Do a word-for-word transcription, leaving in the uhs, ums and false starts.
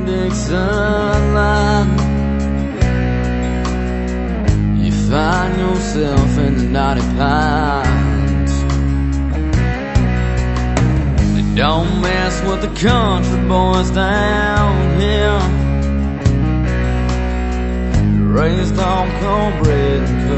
Dixon line, you find yourself in the knotty pines. They don't mess with the country boys down here, raised on cornbread and